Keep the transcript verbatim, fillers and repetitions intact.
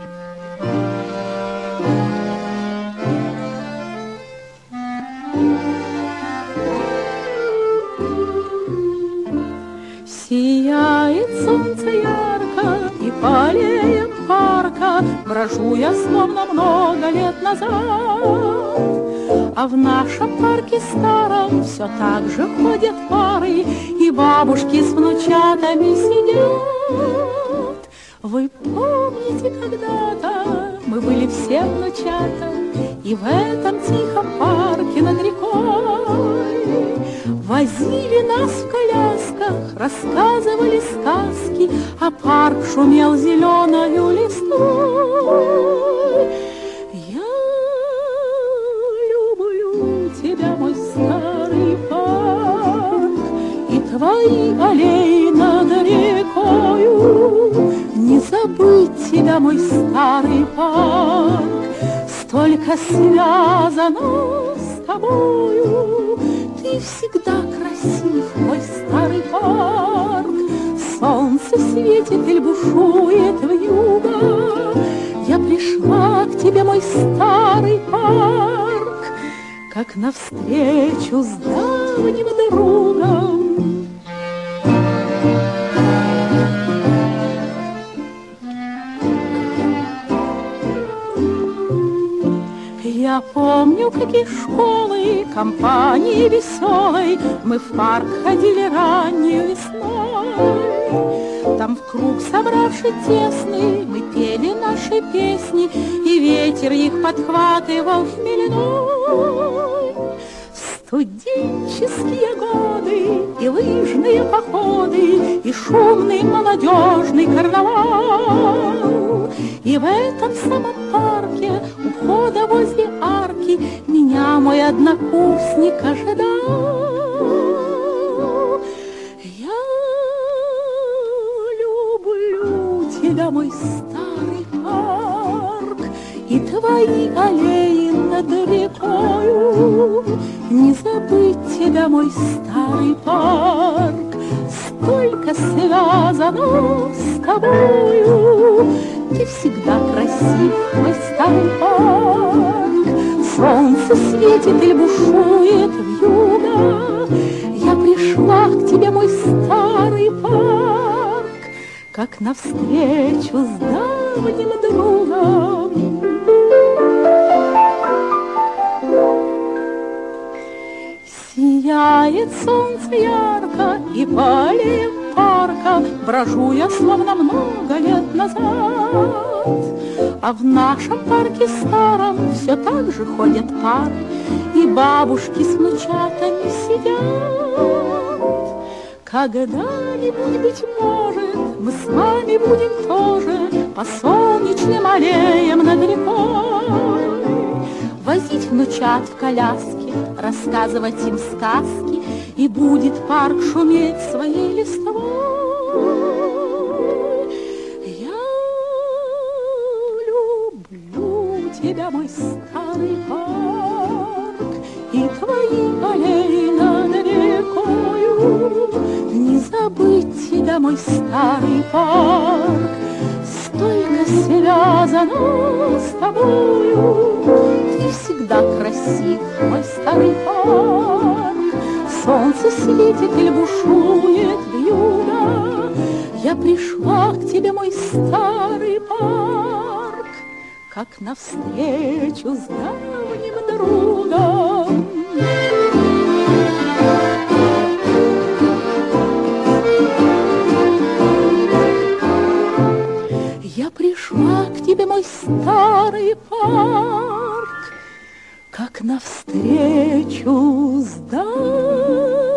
Сияет солнце ярко, и по аллеям парка брожу я, словно много лет назад. А в нашем парке старом все так же ходят пары, и бабушки с внучатами сидят. Вы помните, когда-то мы были все внучата, и в этом тихом парке над рекой возили нас в колясках, рассказывали сказки, а парк шумел зеленою листвой. Я люблю тебя, мой старый парк, и твои аллеи над рекою. Не забыть тебя, мой старый парк, столько связано с тобою. Ты всегда красив, мой старый парк. Солнце светит и бушует вьюга. Я пришла к тебе, мой старый парк, как навстречу с давним другом. Я помню, какие школы, компании веселой мы в парк ходили ранней весной. Там в круг собравшись тесный мы пели наши песни, и ветер их подхватывал хмельной. Студенческие годы и лыжные походы, и шумный молодежный карнавал. И в этом самом парке, у входа возле арки, меня мой однокурсник ожидал. Я люблю тебя, мой старый парк, и твои аллеи над рекою. Не забыть тебя, мой старый парк, столько связано с тобою. Ты всегда красив, мой старый парк. Солнце светит и бушует вьюга. Я пришла к тебе, мой старый парк, как навстречу с давним другом. Сияет солнце ярко, и по аллеям парка брожу я, словно много лет назад. А в нашем парке старом все так же ходят пары, и бабушки с внучатами сидят. Когда-нибудь, быть может, мы с вами будем тоже по солнечным аллеям над рекой возить внучат в коляске, рассказывать им сказки, и будет парк шуметь своей листвой. Я люблю тебя, мой старый парк, и твои аллеи над рекою. Не забыть тебя, мой старый парк, столько связано с тобою. Ты всегда красив, мой старый парк. Солнце светит и бушует вьюга. Я пришла к тебе, мой старый парк, как навстречу с давним другом. Я пришла к тебе, мой старый парк, как навстречу с давним